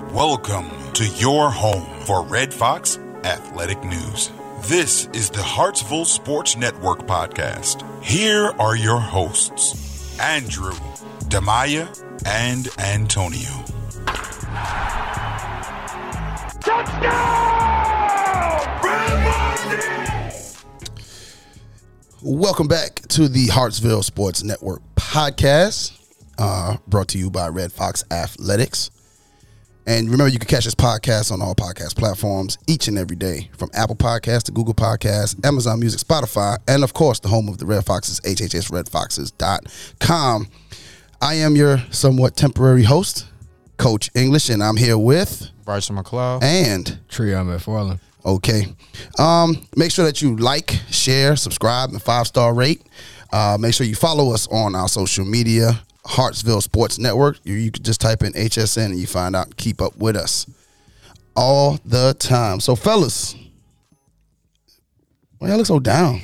Welcome to your home for Red Fox Athletic News. This is the Hartsville Sports Network podcast. Here are your hosts, Andrew, Damaya, and Antonio. Touchdown! Red Welcome back to the Hartsville Sports Network podcast, brought to you by Red Fox Athletics. And remember, you can catch this podcast on all podcast platforms each and every day, from Apple Podcasts to Google Podcasts, Amazon Music, Spotify, and of course, the home of the Red Foxes, hhsredfoxes.com. I am your somewhat temporary host, Coach English, and I'm here with Bryson McLeod and Trion McFarland. Okay. Make sure that you like, share, subscribe, and 5-star rate. Make sure you follow us on our social media, Hartsville Sports Network. You can just type in HSN and you find out and keep up with us all the time. So, fellas, why y'all look so down?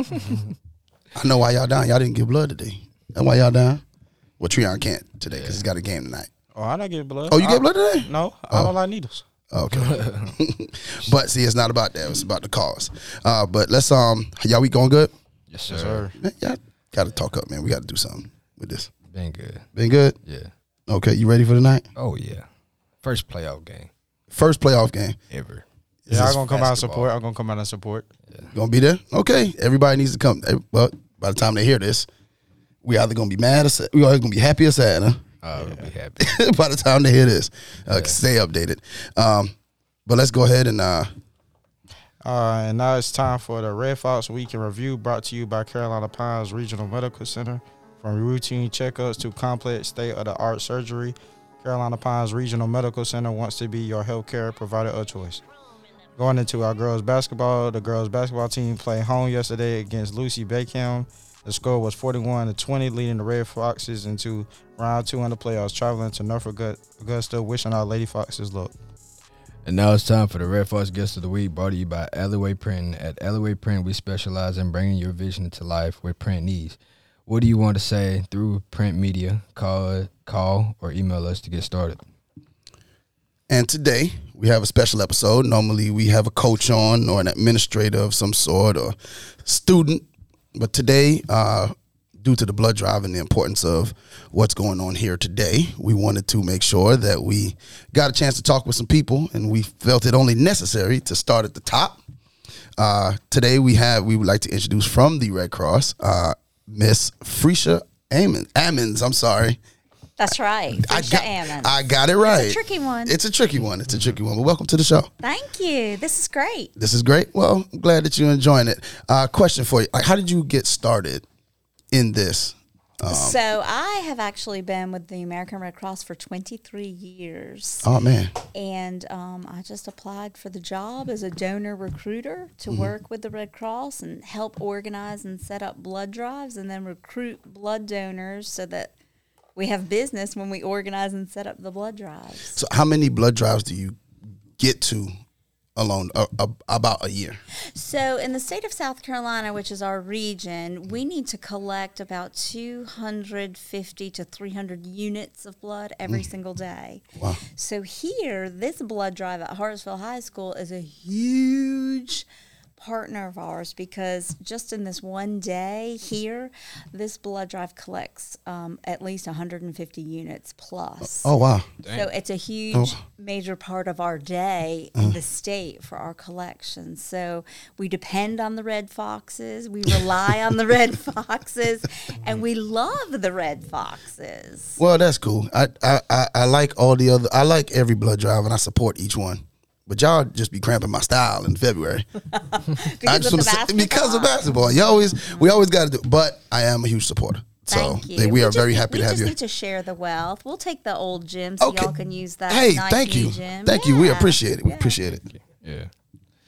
I know why y'all down. Y'all didn't give blood today. That's why y'all down. Well, Trion can't today because he's got a game tonight. Oh, I didn't get blood. Oh, you get blood today? No, I don't like needles. Okay. But see, it's not about that. It's about the cause. But let's y'all week going good? Yes, sir. Man, y'all gotta talk up, man. We gotta do something with this. Been good. Been good? Yeah. Okay, you ready for tonight? Oh, yeah. First playoff game First playoff game. ever. Yeah, this I'm gonna come out and basketball? support. I'm gonna come out and support. Gonna be there? Okay. Everybody needs to come. Well, by the time they hear this, we either gonna be mad or sad. We either gonna be happy or sad, huh? I'll be happy. By the time they hear this. Stay updated. But let's go ahead and And now it's time for the Red Fox Week in Review, brought to you by Carolina Pines Regional Medical Center. From routine checkups to complex state-of-the-art surgery, Carolina Pines Regional Medical Center wants to be your healthcare provider of choice. Going into our girls basketball, the girls basketball team played home yesterday against Lucy Bakeham. The score was 41-20, leading the Red Foxes into round 2 in the playoffs, traveling to Norfolk Augusta, wishing our Lady Foxes luck. And now it's time for the Red Fox Guest of the Week, brought to you by Alleyway Print. At Alleyway Print, we specialize in bringing your vision to life with print needs. What do you want to say through print media? Call or email us to get started. And today we have a special episode. Normally we have a coach on or an administrator of some sort or student. But today, due to the blood drive and the importance of what's going on here today, we wanted to make sure that we got a chance to talk with some people, and we felt it only necessary to start at the top. Today we would like to introduce from the Red Cross, Miss Freisha Ammons. I'm sorry. That's right. Freisha Ammons. I got it right. It's a tricky one. It's a tricky one. But welcome to the show. Thank you. This is great. This is great. Well, I'm glad that you're enjoying it. Question for you. How did you get started in this? So I have actually been with the American Red Cross for 23 years. Oh, man. And I just applied for the job as a donor recruiter to work with the Red Cross and help organize and set up blood drives and then recruit blood donors so that we have business when we organize and set up the blood drives. So how many blood drives do you get to alone about a year? So in the state of South Carolina, which is our region, we need to collect about 250 to 300 units of blood every single day. Wow. So here, this blood drive at Hartsville High School is a huge partner of ours because just in this one day here, this blood drive collects at least 150 units plus. Oh, wow. So it's a huge major part of our day in the state for our collections. So we depend on the Red Foxes, we rely on the Red Foxes, and we love the Red Foxes. Well, that's cool. I like I like every blood drive and I support each one. But y'all just be cramping my style in February. Because of basketball. We always got to do. But I am a huge supporter. Thank So you. we are very happy to have you. We just need to share the wealth. We'll take the old gym so y'all can use that. Hey, nice thank new you. Gym. Thank you. We appreciate it. We appreciate it. Yeah.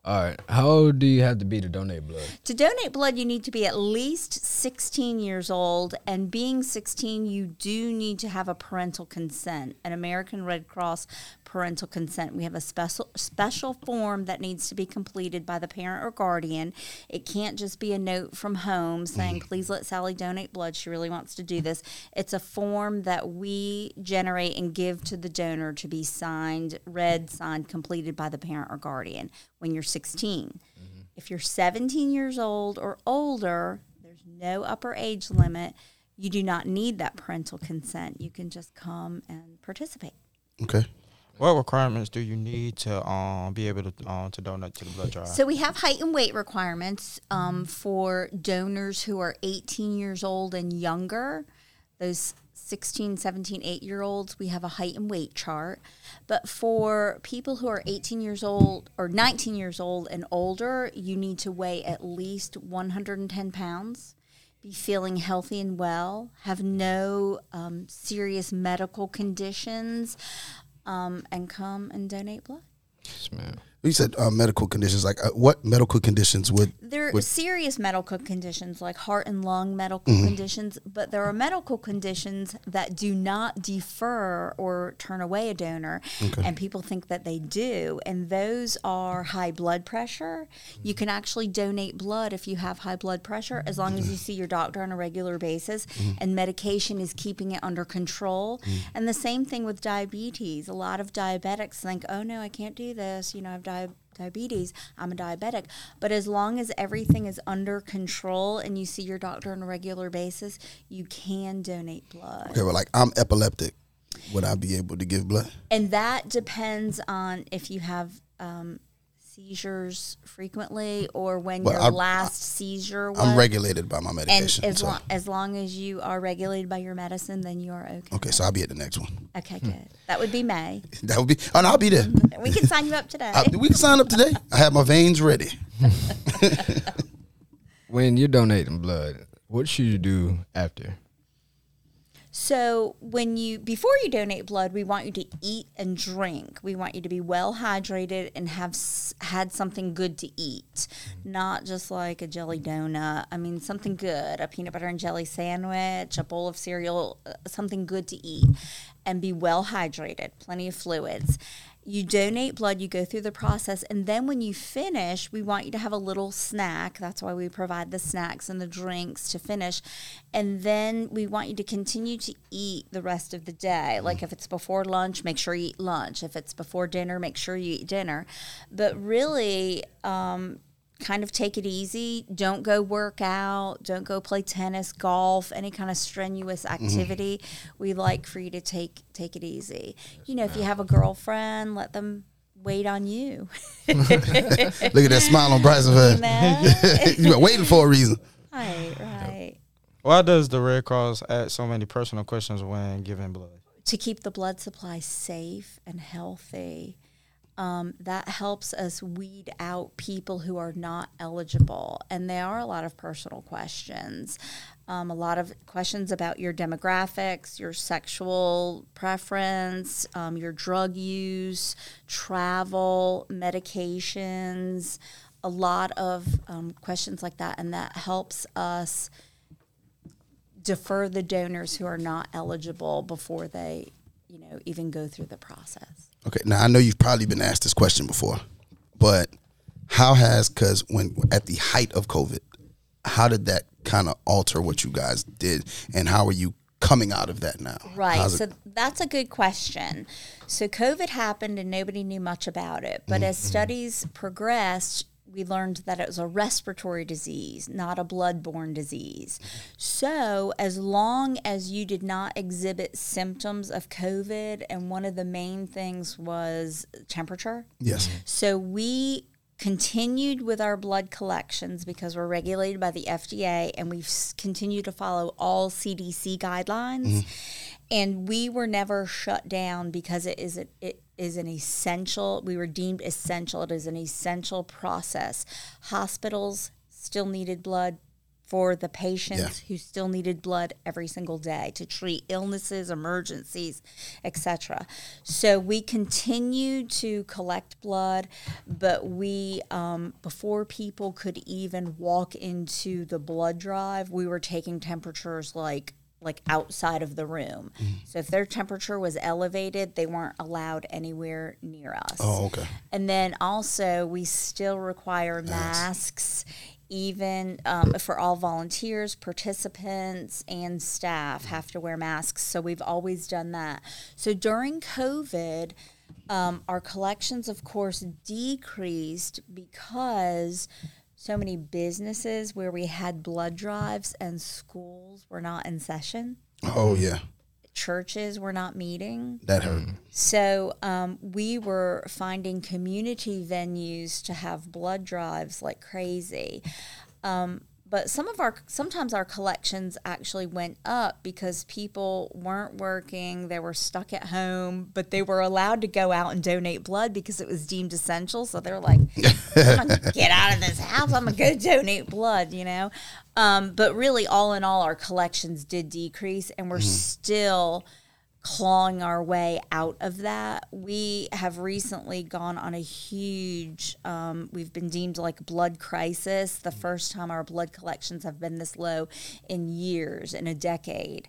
All right. How old do you have to be to donate blood? To donate blood, you need to be at least 16 years old, and being 16, you do need to have a parental consent, an American Red Cross parental consent. We have a special form that needs to be completed by the parent or guardian. It can't just be a note from home saying, please let Sally donate blood. She really wants to do this. It's a form that we generate and give to the donor to be signed, completed by the parent or guardian when you're 16. If you're 17 years old or older, there's no upper age limit. You do not need that parental consent. You can just come and participate. Okay. What requirements do you need to be able to donate to the blood drive? So we have height and weight requirements for donors who are 18 years old and younger. Those 16, 17, 8-year-olds, we have a height and weight chart. But for people who are 18 years old or 19 years old and older, you need to weigh at least 110 pounds, be feeling healthy and well, have no serious medical conditions, and come and donate blood. Yes, ma'am. You said medical conditions. Like what medical conditions would? There are serious medical conditions like heart and lung medical conditions, but there are medical conditions that do not defer or turn away a donor, and people think that they do, and those are high blood pressure. You can actually donate blood if you have high blood pressure as long as you see your doctor on a regular basis and medication is keeping it under control. And the same thing with diabetes. A lot of diabetics think, oh no, I can't do this. I've diabetes, I'm a diabetic. But as long as everything is under control and you see your doctor on a regular basis, you can donate blood. Okay, well, like I'm epileptic. Would I be able to give blood? And that depends on if you have seizures frequently or when your last seizure was. I'm regulated by my medication. And as long as you are regulated by your medicine, then you are okay. Okay, so I'll be at the next one. Okay, good. That would be May. That would be, and I'll be there. We can sign you up today. We can sign up today. I have my veins ready. When you're donating blood, what should you do after? So before you donate blood, we want you to eat and drink. We want you to be well hydrated and have had something good to eat, not just like a jelly donut. I mean, something good, a peanut butter and jelly sandwich, a bowl of cereal, something good to eat, and be well hydrated, plenty of fluids. You donate blood, you go through the process, and then when you finish, we want you to have a little snack. That's why we provide the snacks and the drinks to finish. And then we want you to continue to eat the rest of the day. Like if it's before lunch, make sure you eat lunch. If it's before dinner, make sure you eat dinner. But really, kind of take it easy. Don't go work out. Don't go play tennis, golf, any kind of strenuous activity. We like for you to take it easy. If you have a girlfriend, let them wait on you. Look at that smile on Bryson's face. You've been waiting for a reason. Right. Why does the Red Cross ask so many personal questions when giving blood? To keep the blood supply safe and healthy. That helps us weed out people who are not eligible. And there are a lot of personal questions, a lot of questions about your demographics, your sexual preference, your drug use, travel, medications, a lot of questions like that. And that helps us defer the donors who are not eligible before they, even go through the process. Okay, now I know you've probably been asked this question before, but because when at the height of COVID, how did that kind of alter what you guys did, and how are you coming out of that now? Right, so that's a good question. So COVID happened and nobody knew much about it, but as studies progressed, we learned that it was a respiratory disease, not a bloodborne disease. So as long as you did not exhibit symptoms of COVID, and one of the main things was temperature. Yes. So we continued with our blood collections because we're regulated by the FDA, and we've continued to follow all CDC guidelines. And we were never shut down because it is an essential, we were deemed essential. It is an essential process. Hospitals still needed blood. for the patients who still needed blood every single day to treat illnesses, emergencies, etc. So we continued to collect blood, but we, before people could even walk into the blood drive, we were taking temperatures like outside of the room. So if their temperature was elevated, they weren't allowed anywhere near us. Oh, okay. And then also we still require masks, even for all volunteers, participants, and staff have to wear masks. So we've always done that. So during COVID, our collections, of course, decreased because so many businesses where we had blood drives and schools were not in session. Oh, yeah. Churches were not meeting. That hurt. So we were finding community venues to have blood drives like crazy. But sometimes our collections actually went up because people weren't working, they were stuck at home, but they were allowed to go out and donate blood because it was deemed essential. So they're like, I'm going to get out of this house, I'm going to go donate blood, you know. But really, all in all, our collections did decrease, and we're still clawing our way out of that. We have recently gone on a huge, we've been deemed like blood crisis, the first time our blood collections have been this low in years, in a decade.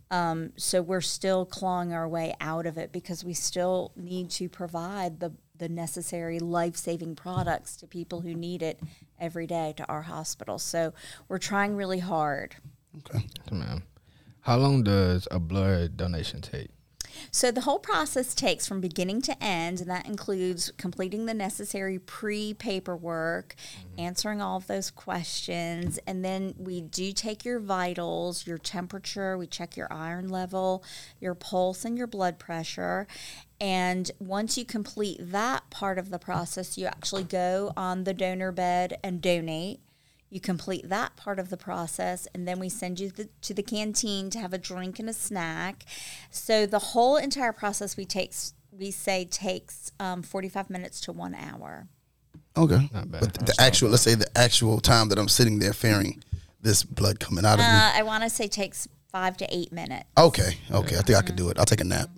So we're still clawing our way out of it because we still need to provide the necessary life-saving products to people who need it every day to our hospital. So we're trying really hard. Okay. Ma'am. How long does a blood donation take? So the whole process takes from beginning to end, and that includes completing the necessary pre-paperwork, answering all of those questions, and then we do take your vitals, your temperature, we check your iron level, your pulse, and your blood pressure. And once you complete that part of the process, you actually go on the donor bed and donate. You complete that part of the process, and then we send you to the canteen to have a drink and a snack. So the whole entire process we say takes 45 minutes to 1 hour. Okay. Not bad. But let's say the actual time that I'm sitting there fearing this blood coming out of me. I want to say takes 5 to 8 minutes. Okay. I think I could do it. I'll take a nap.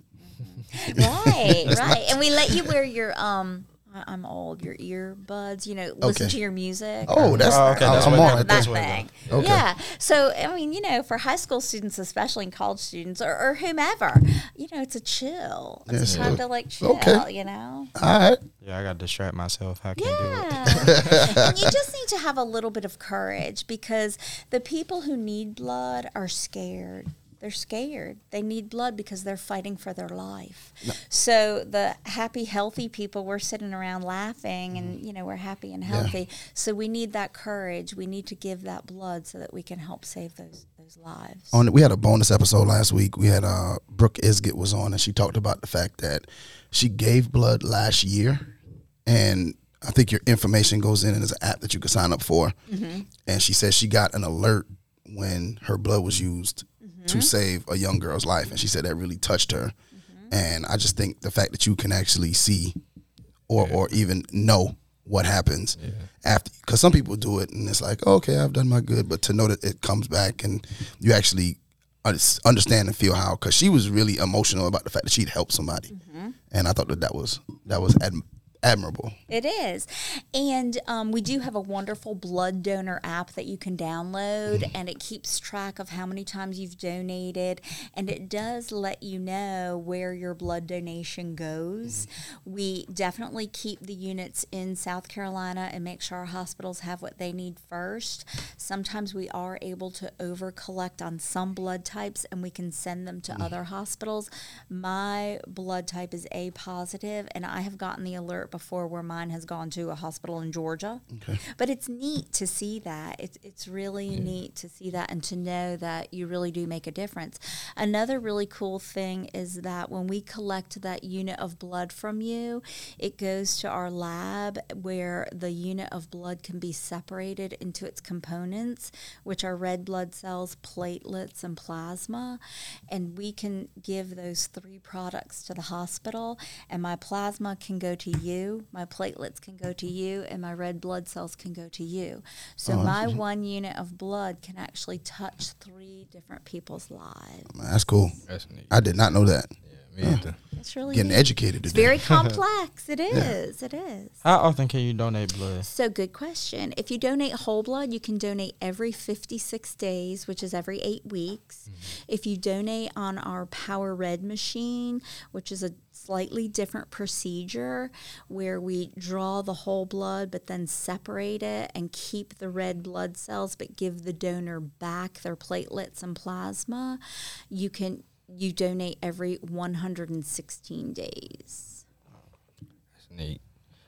Right. And we let you wear your I'm old. Your earbuds, listen to your music. Oh, that's okay. I'm on right that there. thing. Okay. Yeah. So I mean, for high school students, especially, and college students, or whomever, it's a chill. It's a time to chill. Okay. All right. Yeah, I got to distract myself. I can't do it. Yeah. And you just need to have a little bit of courage because the people who need blood are scared. They're scared. They need blood because they're fighting for their life. No. So the happy, healthy people, we're sitting around laughing and, we're happy and healthy. Yeah. So we need that courage. We need to give that blood so that we can help save those lives. We had a bonus episode last week. We had Brooke Isgett was on, and she talked about the fact that she gave blood last year, and I think your information goes in and there's an app that you can sign up for. Mm-hmm. And she said she got an alert when her blood was used to save a young girl's life, and she said that really touched her. And I just think the fact that you can actually see or even know what happens after, because some people do it and it's like, okay, I've done my good, but to know that it comes back and you actually understand and feel how, because she was really emotional about the fact that she'd helped somebody, and I thought that was admirable. It is. And we do have a wonderful blood donor app that you can download, and it keeps track of how many times you've donated, and it does let you know where your blood donation goes. We definitely keep the units in South Carolina and make sure our hospitals have what they need first. Sometimes we are able to over-collect on some blood types, and we can send them to other hospitals. My blood type is A positive, and I have gotten the alert before where mine has gone to a hospital in Georgia. Okay. But it's neat to see that. It's really neat to see that and to know that you really do make a difference. Another really cool thing is that when we collect that unit of blood from you, it goes to our lab where the unit of blood can be separated into its components, which are red blood cells, platelets, and plasma. And we can give those 3 products to the hospital, and my plasma can go to you, you, my platelets can go to you, and my red blood cells can go to you. So my 1 unit of blood can actually touch 3 different people's lives. Man, that's cool. That's neat. I did not know that. Me either. It's really Getting neat. educated It's today. very complex. It is. It is. How often can you donate blood? So good question. If you donate whole blood, you can donate every 56 days, which is every 8 weeks. If you donate on our Power Red machine, which is a slightly different procedure where we draw the whole blood but then separate it and keep the red blood cells but give the donor back their platelets and plasma, you donate every 116 days. That's neat.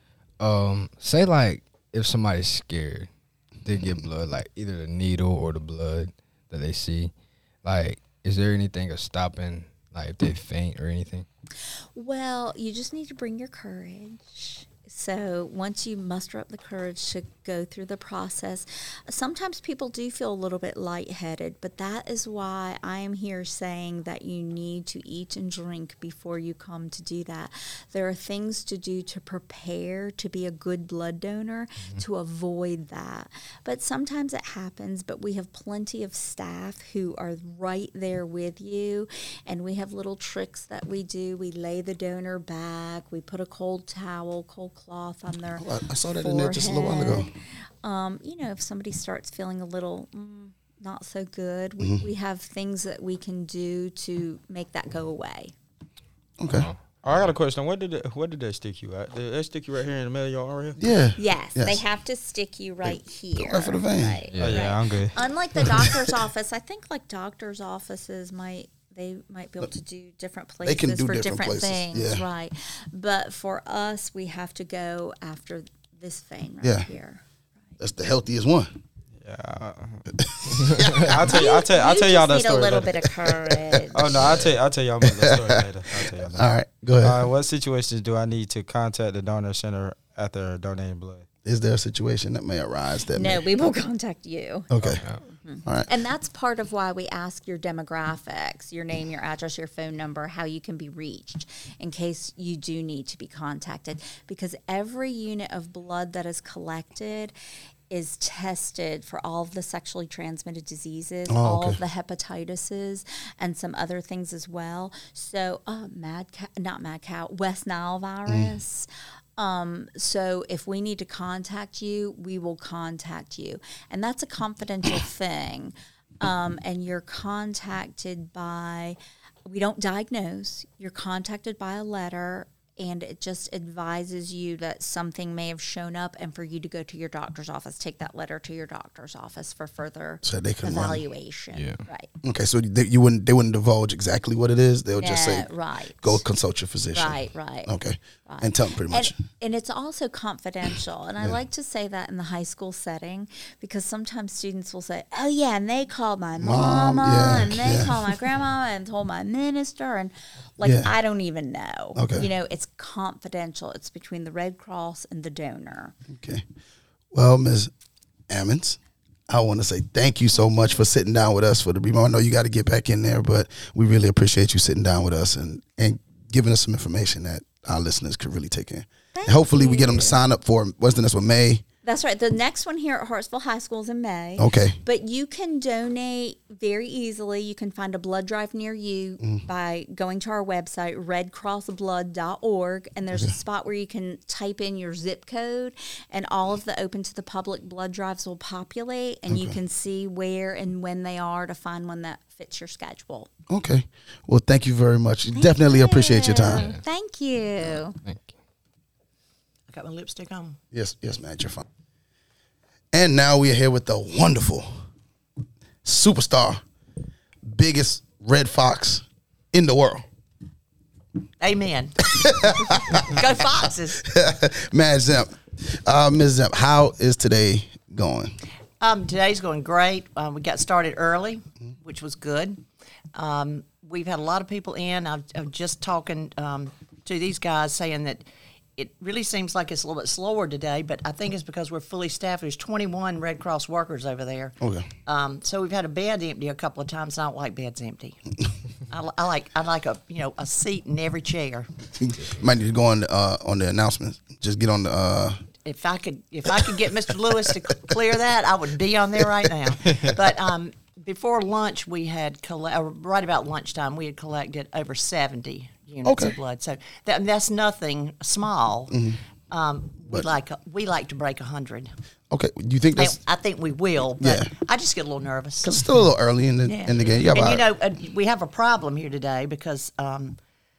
Say like if somebody's scared to get blood, like either the needle or the blood that they see, like is there anything of stopping, like if they faint or anything? Well, you just need to bring your courage. So once you muster up the courage to go through the process, sometimes people do feel a little bit lightheaded, but that is why I am here saying that you need to eat and drink before you come to do that. There are things to do to prepare to be a good blood donor to avoid that. But sometimes it happens, but we have plenty of staff who are right there with you, and we have little tricks that we do. We lay the donor back, we put a cold towel, cold cloth on their I saw that in there just a little while ago. If somebody starts feeling a little not so good, we have things that we can do to make that go away. Okay. I got a question. What did they stick you at? Did they stick you right here in the middle of your arm? Yeah. Yes, Yes. they have to stick you right here. right for the vein. Right, Yeah. Oh, yeah, right. I'm good. Unlike the doctor's office, I think like doctor's offices might be able to do different places can do for different different places, things, yeah. right? But for us, we have to go after this vein right Yeah. here. That's the healthiest one. Yeah. I'll tell y'all just that need story a little later. bit of courage. Oh no, I'll tell y'all about that story later. I'll tell y'all that. All right. Go ahead. What situations do I need to contact the donor center after donating blood? Is there a situation that may arise that No, may... we will contact you. Okay. All right. And that's part of why we ask your demographics, your name, your address, your phone number, how you can be reached in case you do need to be contacted. Because every unit of blood that is collected is tested for all of the sexually transmitted diseases, all of the hepatitises, and some other things as well. So, West Nile virus. So if we need to contact you, we will contact you. And that's a confidential thing. And you're contacted by, we don't diagnose, you're contacted by a letter, and it just advises you that something may have shown up, and for you to go to your doctor's office, take that letter to your doctor's office for further So they can run. evaluation. Yeah. Right. Okay, so they wouldn't divulge exactly what it is. They'll just say, right. go consult your physician. Right. Okay. And tell them pretty much. And it's also confidential. And I like to say that in the high school setting because sometimes students will say, oh, yeah, and they called my mama yeah, and they yeah. called my grandma and told my minister. And, Yeah. I don't even know. Okay. It's confidential. It's between the Red Cross and the donor. Okay. Well, Ms. Ammons, I want to say thank you so much for sitting down with us for the rebound. I know you got to get back in there, but we really appreciate you sitting down with us and giving us some information that our listeners could really take in. And hopefully we get them to sign up for, what's the next one, May? That's right. The next one here at Hartsville High School is in May. Okay. But you can donate very easily. You can find a blood drive near you by going to our website, redcrossblood.org, and there's a spot where you can type in your zip code, and all of the open to the public blood drives will populate, and you can see where and when they are to find one that fits your schedule. Okay. Well, thank you very much. Definitely appreciate your time. Thank you. Thank you. I got my lipstick on. Yes, man, you're fine. And now we are here with the wonderful superstar, biggest red fox in the world. Amen. Go Foxes. Mad Zemp. Ms. Zemp, how is today going? Today's going great. We got started early, which was good. We've had a lot of people in. I'm just talking to these guys saying that it really seems like it's a little bit slower today, but I think it's because we're fully staffed. There's 21 Red Cross workers over there. Okay. So we've had a bed empty a couple of times. I don't like beds empty. I like a seat in every chair. Might need to go on the announcements. Just get on the. If I could get Mr. Lewis to clear that, I would be on there right now. But before lunch, we had right about lunchtime, we had collected over 70 units of blood. So that's nothing small. We like to break 100. Okay, do you think that's? I think we will, but I just get a little nervous. Because it's still a little early in the game. We have a problem here today because I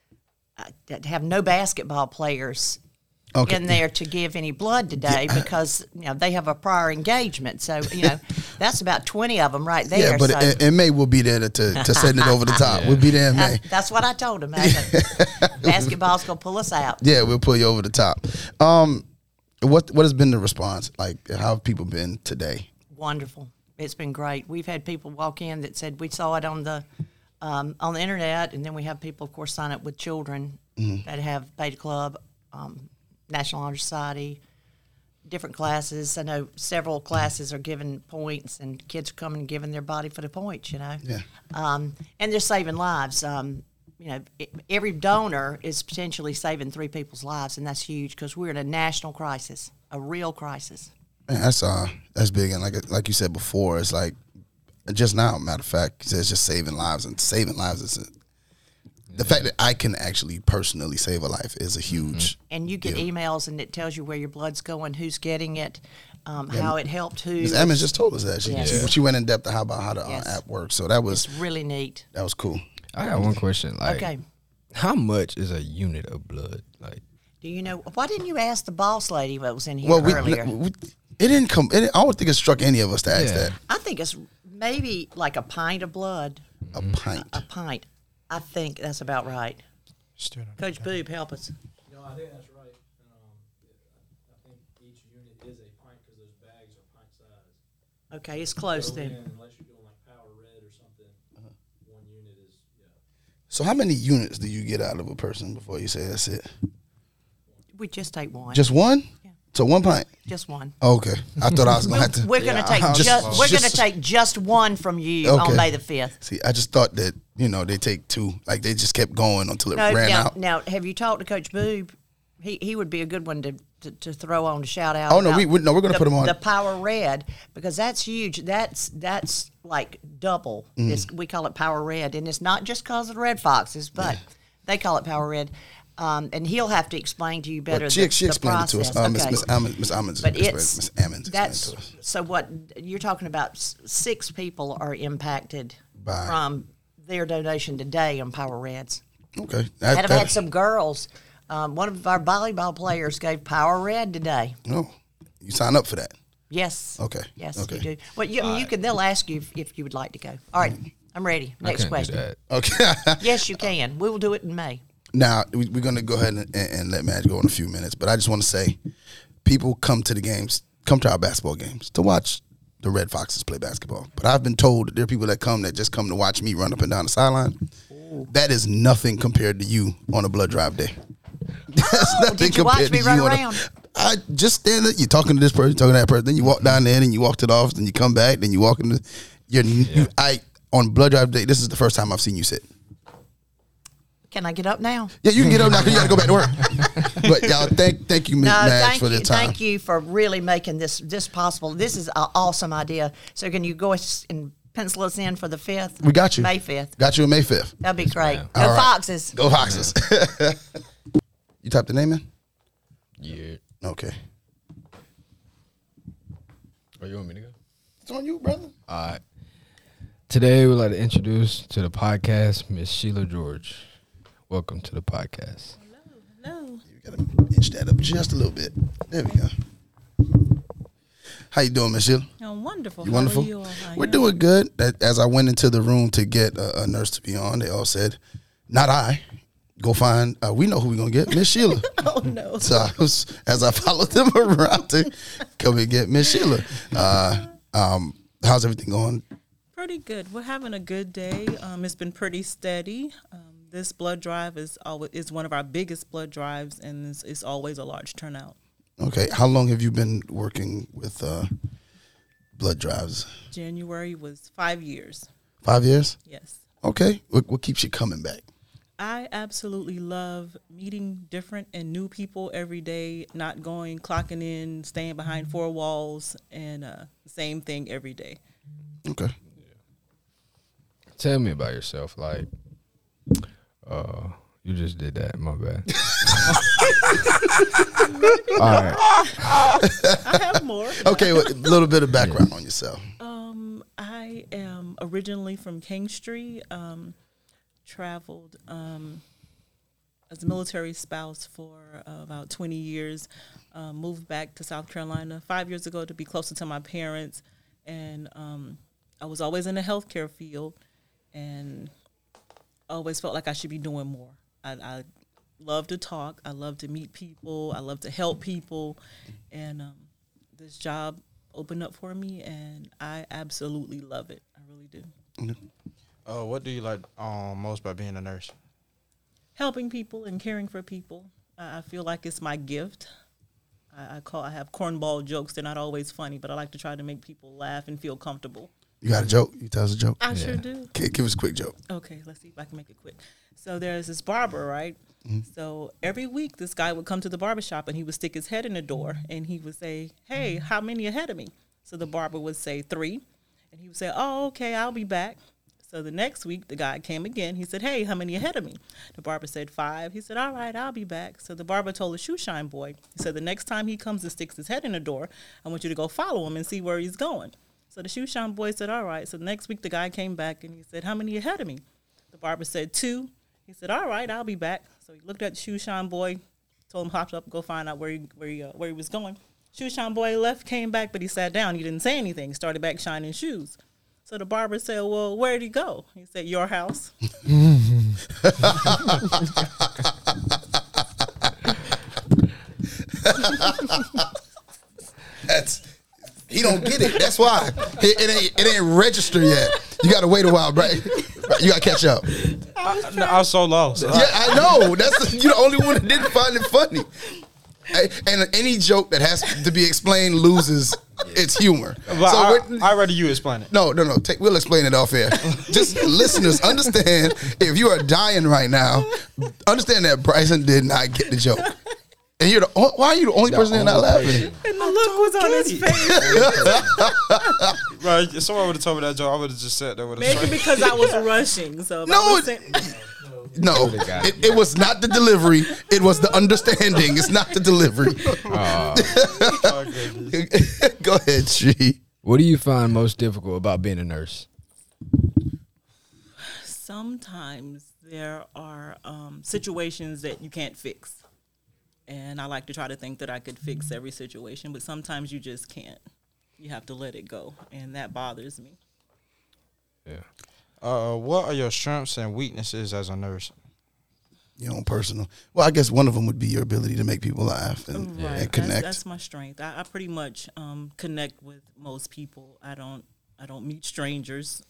have no basketball players in there to give any blood today because they have a prior engagement. So that's about 20 of them right there. Yeah, but in May we'll be there to send it over the top. We'll be there in May. That's what I told him. Basketball's gonna pull us out. Yeah, we'll pull you over the top. What has been the response? Like, how have people been today? Wonderful. It's been great. We've had people walk in that said we saw it on the internet, and then we have people, of course, sign up with children that have Beta Club, National Honor Society, different classes. I know several classes are given points, and kids are coming and giving their body for the points. Yeah. And they're saving lives. Every donor is potentially saving 3 people's lives, and that's huge because we're in a national crisis, a real crisis. Man, that's big, and like you said before, it's like just now. Matter of fact, it's just saving lives, and saving lives is the fact that I can actually personally save a life is a huge. And you get emails, and it tells you where your blood's going, who's getting it, how it helped who. Ms. Emmons just told us that she went in depth about how the app works, so that was it's really neat. That was cool. I got one question. Okay. How much is a unit of blood? Do you know? Why didn't you ask the boss lady that was in here earlier? It didn't come. I don't think it struck any of us to ask that. I think it's maybe like a pint of blood. A pint. A pint. I think that's about right. Coach Boob, help us. No, I think that's right. I think each unit is a pint because those bags are pint size. Okay, it's close then. Unless you're doing like Power Red or something, 1 unit is So how many units do you get out of a person before you say that's it? We just take one. Just one? Yeah. So 1 pint? Just one. Okay. I thought I was going to have to. We're going to take just one from you on May the 5th. See, I just thought that, they take 2. Like, they just kept going until it ran out. Now, have you talked to Coach Boob? He would be a good one to throw on to shout out. Oh, no, we're going to put him on. The Power Red, because that's huge. That's like double. We call it Power Red, and it's not just because of the Red Foxes, but they call it PowerRed. And he'll have to explain to you better she the explained process. it to us. Miss Ammons. But Miss Ammons explained it to us. So what you're talking about, 6 people are impacted from their donation today on Power Reds. Okay. I've had some girls. One of our volleyball players gave Power Red today. Oh, you sign up for that? Yes. Okay. Yes, okay. you do. Well, you can. They'll ask you if you would like to go. All right, I'm ready. Next question. Okay. Yes, you can. We will do it in May. Now, we're going to go ahead and let Madge go in a few minutes, but I just want to say people come to the games, come to our basketball games to watch the Red Foxes play basketball. But I've been told that there are people that just come to watch me run up and down the sideline. Ooh. That is nothing compared to you on a blood drive day. Did you watch me run around? I just stand there, you're talking to this person, talking to that person, then you walk down there and you walk to the office, then you come back, then you walk into on blood drive day, this is the first time I've seen you sit. Can I get up now? Yeah, you can get up now because you got to go back to work. But y'all, thank you, Ms. Madge, for the time. Thank you for really making this possible. This is an awesome idea. So can you go and pencil us in for the 5th? We got you. May 5th. Got you on May 5th. That'd be great. Man. Go Foxes. Go Foxes. You typed the name in? Yeah. Okay. Oh, you want me to go? It's on you, brother. All right. Today, we'd like to introduce to the podcast Miss Sheila George. Welcome to the podcast. Hello. You got to inch that up just a little bit. There we go. How you doing, Miss Sheila? I'm wonderful. You wonderful? How are you all? We're doing good. As I went into the room to get a nurse to be on, they all said, not I. Go find, we know who we're going to get, Miss Sheila. Oh, no. So as I followed them around to come and get Miss Sheila. How's everything going? Pretty good. We're having a good day. It's been pretty steady. This blood drive is one of our biggest blood drives, and it's always a large turnout. Okay. How long have you been working with blood drives? January was 5 years. 5 years? Yes. Okay. What keeps you coming back? I absolutely love meeting different and new people every day, not clocking in, staying behind four walls, and same thing every day. Okay. Tell me about yourself. Like, you just did that. My bad. All right. I have more. Okay, well, a little bit of background on yourself. I am originally from Kingstree. Traveled as a military spouse for about 20 years. Moved back to South Carolina 5 years ago to be closer to my parents. And I was always in the healthcare field and always felt like I should be doing more. I love to talk. I love to meet people. I love to help people. And this job opened up for me, and I absolutely love it. I really do. What do you like most about being a nurse? Helping people and caring for people. I feel like it's my gift. I have cornball jokes. They're not always funny, but I like to try to make people laugh and feel comfortable. You got a joke? You tell us a joke? I sure do. Okay, give us a quick joke. Okay, let's see if I can make it quick. So there's this barber, right? So every week this guy would come to the barbershop and he would stick his head in the door and he would say, "Hey, how many ahead of me?" So the barber would say 3. And he would say, "Oh, okay, I'll be back." So the next week, the guy came again. He said, "Hey, how many ahead of me?" The barber said 5. He said, "All right, I'll be back." So the barber told the shoe shine boy, he said, "The next time he comes and sticks his head in the door, I want you to go follow him and see where he's going." So the shoe shine boy said, "All right." So the next week, the guy came back and he said, "How many ahead of me?" The barber said 2. He said, "All right, I'll be back." So he looked at the shoe shine boy, told him hop up, go find out where he was going. Shoe shine boy left, came back, but he sat down. He didn't say anything. He started back shining shoes. So the barber said, "Well, where'd he go?" He said, "Your house." He don't get it. That's why it ain't registered yet. You got to wait a while, right? You got to catch up. I was so lost. Yeah, I know. You're the only one that didn't find it funny. And any joke that has to be explained loses its humor. But I'd rather you explain it. No. We'll explain it off air. Just listeners, understand, if you are dying right now, understand that Bryson did not get the joke. And why are you the only person that's not laughing? And the look was on his face. Right, if someone would have told me that joke, I would have just sat there with a Maybe straight. because I was rushing. So No, it was not the delivery. It was the understanding. It's not the delivery. Go ahead, Tree. What do you find most difficult about being a nurse? Sometimes there are situations that you can't fix. And I like to try to think that I could fix every situation, but sometimes you just can't. You have to let it go, and that bothers me. Yeah. What are your strengths and weaknesses as a nurse? Your own personal. Well, I guess one of them would be your ability to make people laugh and connect. That's my strength. I pretty much connect with most people. I don't meet strangers.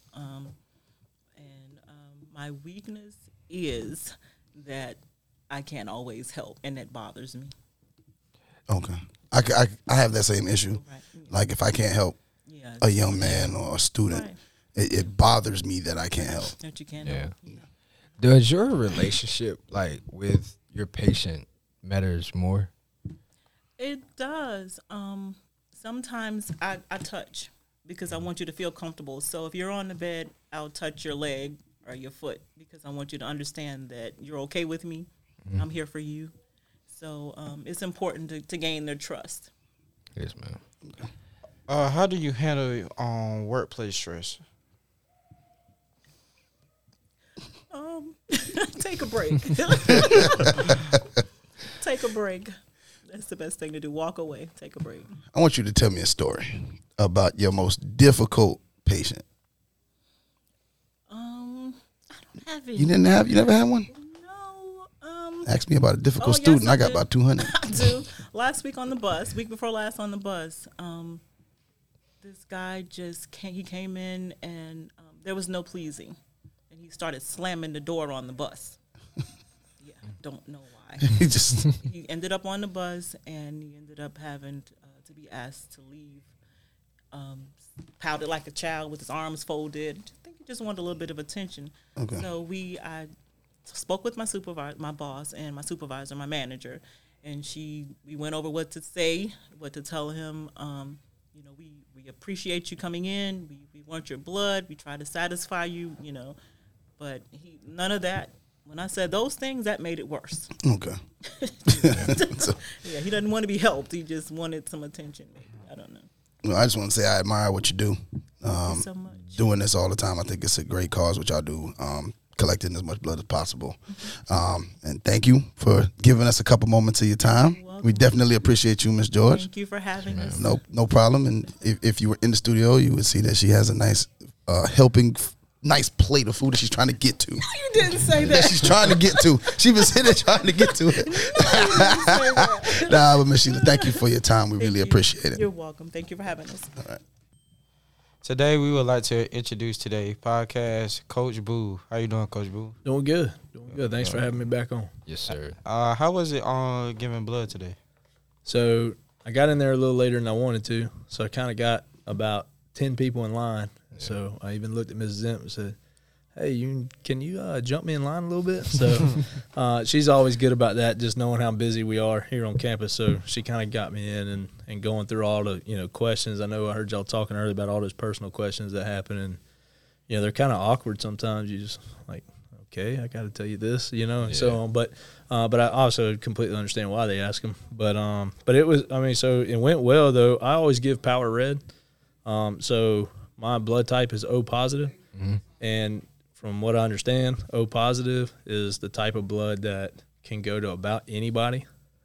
My weakness is that I can't always help, and that bothers me. Okay. I have that same issue. Right. Like if I can't help a young man or a student, Right. it bothers me that I can't help. That you can't help. Yeah. Does your relationship, like, with your patient matters more? It does. Sometimes I touch because I want you to feel comfortable. So if you're on the bed, I'll touch your leg or your foot because I want you to understand that you're okay with me. I'm here for you. So it's important to gain their trust. Yes, ma'am. How do you handle workplace stress? Take a break. Take a break. That's the best thing to do. Walk away. Take a break. I want you to tell me a story about your most difficult patient. I don't have any. You never had one? No. Ask me about a difficult yes, student. I I got did. about 200. I do. Last week on the bus, week before last on the bus, this guy he came in and there was no pleasing. And he started slamming the door on the bus. Yeah, don't know why. He ended up on the bus and he ended up having to be asked to leave. Pouted like a child with his arms folded. I think he just wanted a little bit of attention. Okay. So I spoke with my supervisor, my boss, and my supervisor, my manager, and we went over what to say, what to tell him. You know, we appreciate you coming in. We want your blood. We try to satisfy you. You know, but none of that. When I said those things, that made it worse. Okay. Yeah, he doesn't want to be helped. He just wanted some attention. Maybe I don't know. Well, I just want to say I admire what you do. Thank you so much. Doing this all the time, I think it's a great cause, what y'all do. Collecting as much blood as possible. And thank you for giving us a couple moments of your time. We definitely appreciate you, Miss George. Thank you for having us. No problem. And if you were in the studio, you would see that she has a nice nice plate of food that she's trying to get to. You didn't say that. She's trying to get to. She was sitting there trying to get to it. Nah, but Miss Sheila, thank you for your time. We really appreciate it. You're welcome. Thank you for having us. All right. Today, we would like to introduce today's podcast, Coach Boo. How you doing, Coach Boo? Doing good. Thanks for having me back on. Yes, sir. How was it on giving blood today? So I got in there a little later than I wanted to, so I kind of got about 10 people in line. Yeah. So I even looked at Mrs. Zimp and said, hey, can you jump me in line a little bit? So she's always good about that, just knowing how busy we are here on campus. So she kind of got me in and going through all the questions. I know I heard y'all talking earlier about all those personal questions that happen, and they're kind of awkward sometimes. You just like, okay, I got to tell you this, and so on. But I also completely understand why they ask them. But it was, so it went well though. I always give Power Red. So my blood type is O positive, and from what I understand, O positive is the type of blood that can go to about anybody.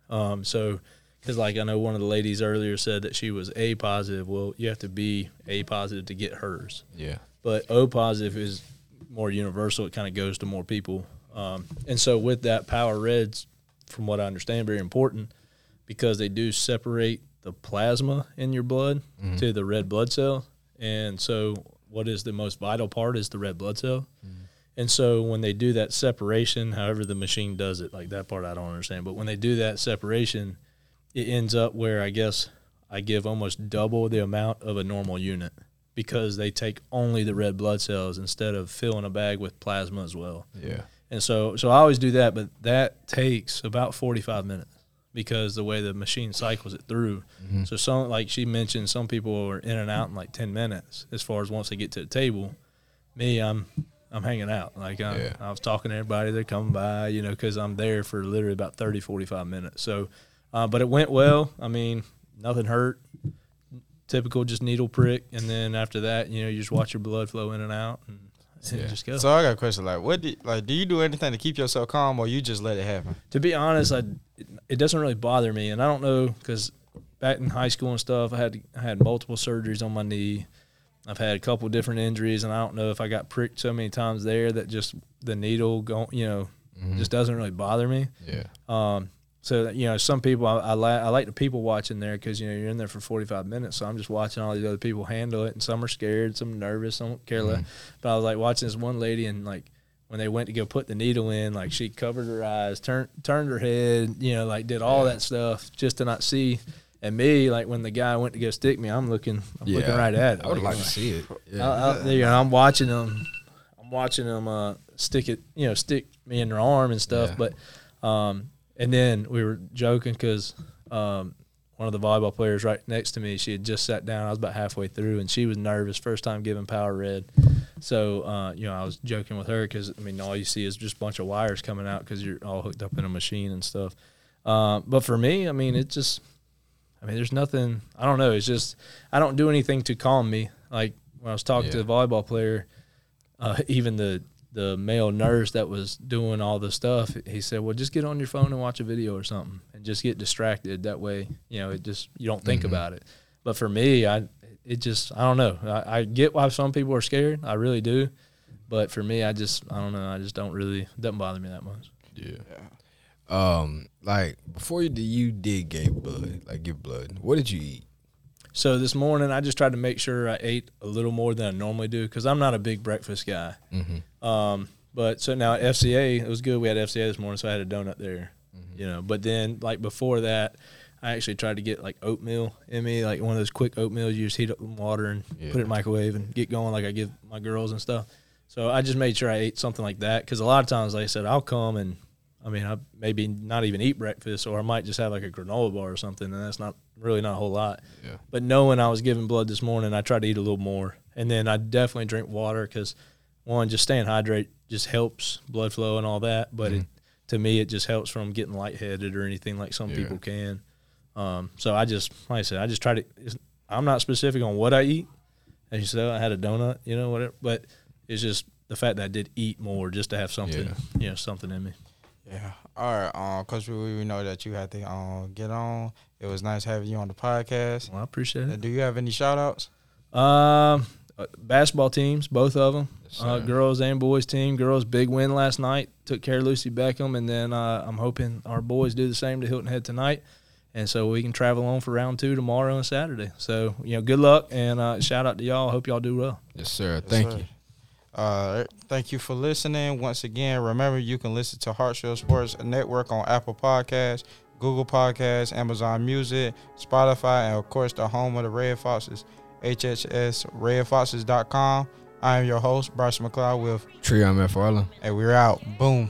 Because I know one of the ladies earlier said that she was A positive. Well, you have to be A positive to get hers. Yeah. But O positive is more universal. It kind of goes to more people. And so with that, Power Red's, from what I understand, very important because they do separate the plasma in your blood to the red blood cell. And so what is the most vital part is the red blood cell. And so when they do that separation, however the machine does it, like that part I don't understand, but when they do that separation, it ends up where I guess I give almost double the amount of a normal unit because they take only the red blood cells instead of filling a bag with plasma as well. Yeah. And so I always do that, but that takes about 45 minutes because the way the machine cycles it through. So some, like she mentioned, some people are in and out in like 10 minutes as far as once they get to the table. Me, I'm hanging out. Like I was talking to everybody. They're coming by, because I'm there for literally about 30, 45 minutes. So, but it went well. Nothing hurt. Typical just needle prick. And then after that, you just watch your blood flow in and out and just go. So I got a question. Do you do anything to keep yourself calm or you just let it happen? To be honest, it doesn't really bother me. And I don't know because back in high school and stuff, I had multiple surgeries on my knee. I've had a couple different injuries, and I don't know if I got pricked so many times there that just the needle just doesn't really bother me. Yeah. So some people I like the people watching there because you're in there for 45 minutes, so I'm just watching all these other people handle it, and some are scared, some are nervous, some don't care less. But I was like watching this one lady, and like when they went to go put the needle in, like she covered her eyes, turned her head, did all that stuff just to not see. And me, like when the guy went to go stick me, I'm looking right at it. I would like to see it. Yeah. I'm watching them. Stick me in their arm and stuff. Yeah. But and then we were joking because one of the volleyball players right next to me, she had just sat down. I was about halfway through, and she was nervous, first time giving Power Red. So I was joking with her because all you see is just a bunch of wires coming out because you're all hooked up in a machine and stuff. But for me, it just. There's nothing, I don't know. It's just, I don't do anything to calm me. Like when I was talking to the volleyball player, even the male nurse that was doing all the stuff, he said, well, just get on your phone and watch a video or something and just get distracted. That way, you don't think about it. But for me, I don't know. I get why some people are scared. I really do. But for me, I don't know. I just don't really, it doesn't bother me that much. Yeah. Before you did give blood, what did you eat? So this morning I just tried to make sure I ate a little more than I normally do because I'm not a big breakfast guy. But so now at FCA, it was good. We had FCA this morning, so I had a donut there. But then before that, I actually tried to get oatmeal in me, one of those quick oatmeals you just heat up in water and put it in the microwave and get going like I give my girls and stuff. So I just made sure I ate something like that because a lot of times, like I said, I'll come and I maybe not even eat breakfast, or I might just have like a granola bar or something, and that's not a whole lot. Yeah. But knowing I was giving blood this morning, I tried to eat a little more, and then I definitely drink water because one, just staying hydrated just helps blood flow and all that. But to me, it just helps from getting lightheaded or anything like some people can. So I just, like I said, I just try to. I'm not specific on what I eat. As you said, I had a donut, whatever. But it's just the fact that I did eat more just to have something, something in me. Yeah. All right. Coach, we know that you had to get on. It was nice having you on the podcast. Well, I appreciate it. Do you have any shout-outs? Basketball teams, both of them, girls and boys team. Girls, big win last night. Took care of Lucy Beckham, and then I'm hoping our boys do the same to Hilton Head tonight. And so we can travel on for round 2 tomorrow and Saturday. So, good luck, and shout out to y'all. Hope y'all do well. Yes, sir. Thank you. Thank you for listening. Once again, remember you can listen to Hartsfield Sports Network on Apple Podcasts, Google Podcasts, Amazon Music, Spotify, and, of course, the home of the Red Foxes, hhsredfoxes.com. I am your host, Bryce McLeod with Treon McFarland. And we're out. Boom.